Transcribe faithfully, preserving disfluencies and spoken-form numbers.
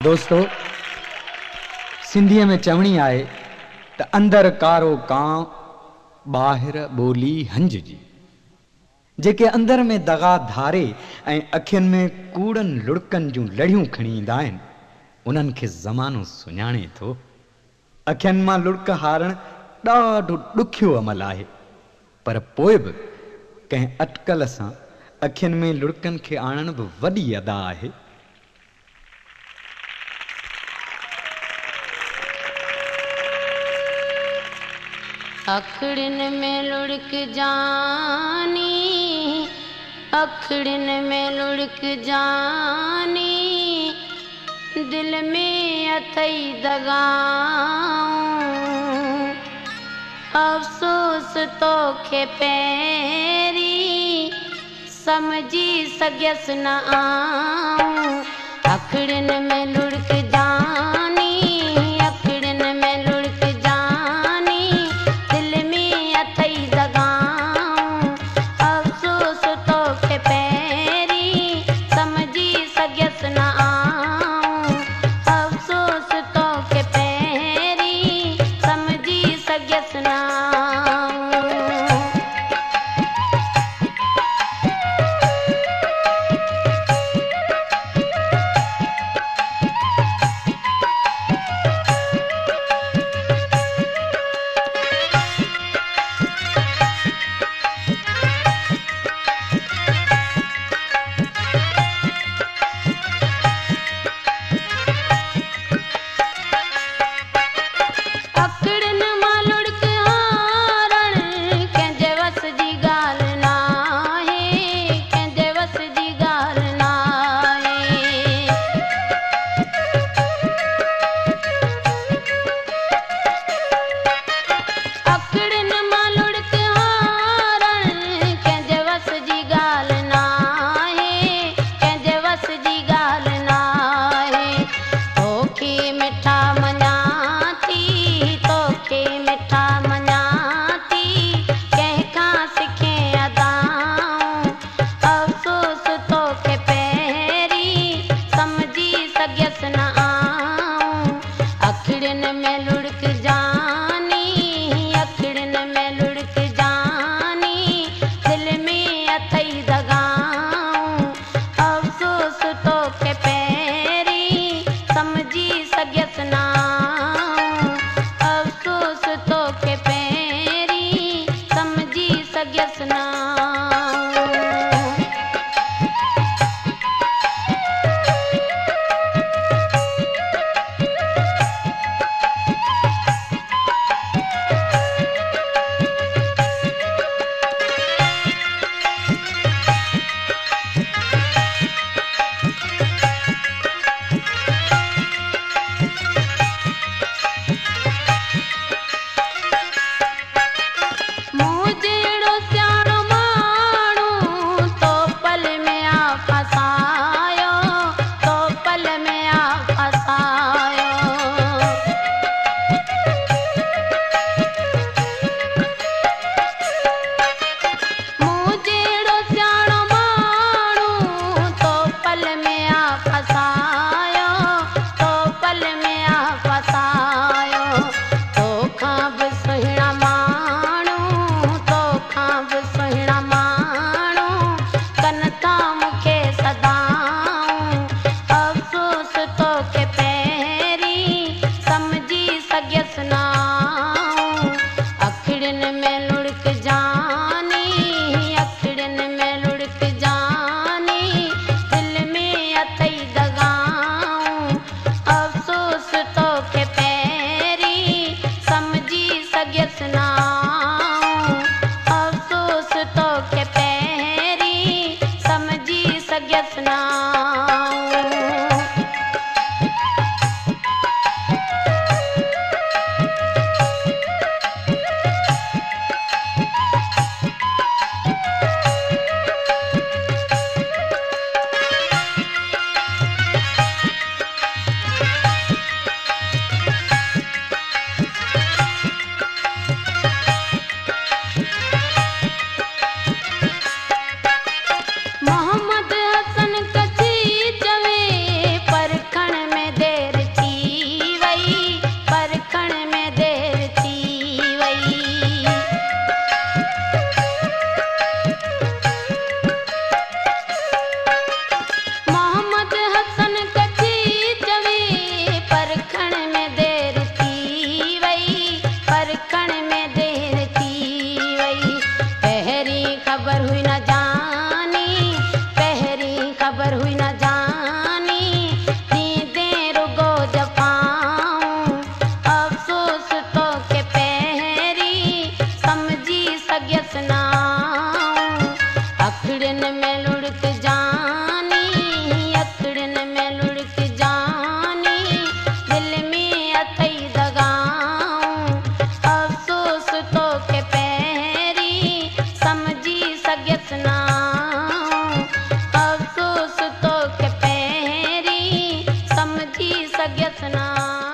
दोस्तों, सिंधीअ में चवणी आहे त अंदर कारो कां ॿाहिरि ॿोली हंज जी। जेके अंदर में दगा धारे ऐं अखियुनि में कूड़नि लुड़कनि जूं लड़ियूं खणी ईंदा आहिनि, उन्हनि खे ज़मानो सुञाणे थो। अखियुनि मां लुड़क हारणु ॾाढो ॾुखियो अमल आहे, पर पोइ बि कंहिं अटकल सां अखियुनि में लुड़कनि खे आणणु बि वॾी अदा आहे। अखड़िन में लुढ़क जानी, अखड़िन में लुढ़क जानी, दिल में अथई दगाऊं, अफ़सोस तोखे पहिरीं समझी सघियसि न आऊं। अखड़िन में लुढ़क जानी, अखड़िन में लुढ़क जानी, दिल में अथई दगाऊं, अफ़सोस तोखे पहिरीं समझी सघियसि न आऊं, अफ़सोस तोखे पहिरीं समझी सघियसि न आऊं। सघियसि न